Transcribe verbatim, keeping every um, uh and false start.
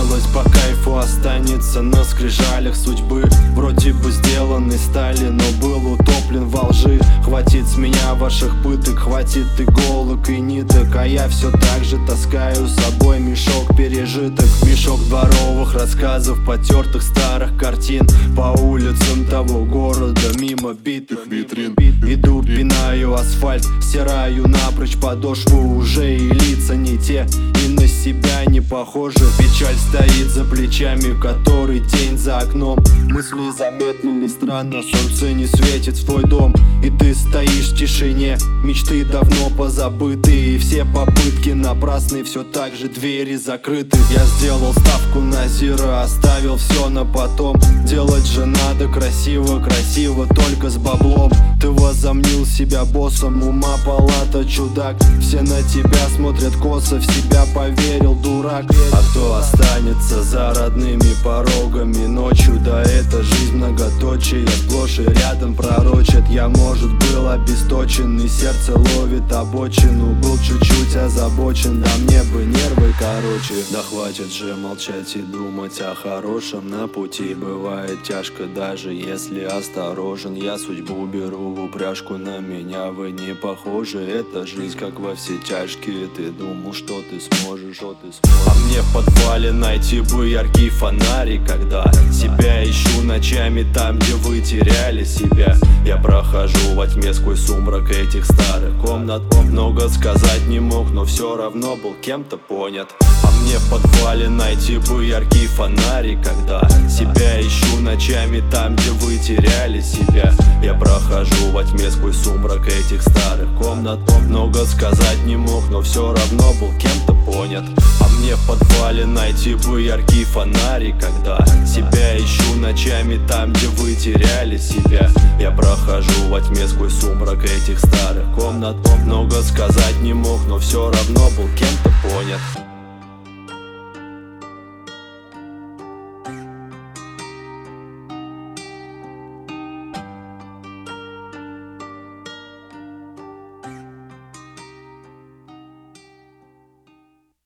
хотелось по кайфу останется на скрижалях судьбы. Вроде бы сделанный стали, но был утоплен во лжи. Хватит с меня ваших пыток, хватит иголок и ниток, а я все так же таскаю с собой мешок пережиток. Мешок дворовых рассказов, потертых старых картин. По улицам того города мимо битых витрин иду, пинаю асфальт, стираю напрочь подошву. Уже и лица не те, и на себя не похожи. Печаль стоит за плечами, который день за окном. Мысли замедлились странно, солнце не светит в твой дом. И ты стоишь в тишине, мечты давно позабыты. И все попытки напрасны, все так же двери закрыты. Я сделал ставку на зеро, оставил все на потом. Делать же надо красиво, красиво, только с баблом. Ты возомнил себя боссом, ума палата чудак. Все на тебя смотрят косо, в себя поверил дурак. А кто останется за родными порогами ночью? Да это жизнь многоточие, сплошь и рядом пророчат. Я, может, был обесточен, и сердце ловит обочину. Был чуть-чуть озабочен, да мне бы нервы короче. Да хватит же молчать и думать о хорошем на пути. Бывает тяжко, даже если осторожен. Я судьбу беру в упряжку, на меня вы не похожи. Это жизнь как во все тяжкие. Ты думал, что ты сможешь, что ты сможешь. А мне в подвале найти бы яркий фонарик, когда себя ищу ночами там, где вы теряли себя. Я прохожу во тьме сквозь сумрак этих старых комнат. Много сказать не мог, но все равно был кем-то понят. А мне в подвале найти бы яркий фонарик, когда себя ищу ночами там, где вы теряли себя. Я прохожу во тьме сквозь сумрак этих старых комнат. Много сказать не мог, но все равно был кем-то понят. А мне в подвале найти бы яркий фонарик, когда себя ищу ночами там, где вы теряли себя. Я прохожу во тьме сквозь сумрак этих старых комнат. Много сказать не мог, но все равно был кем-то понят.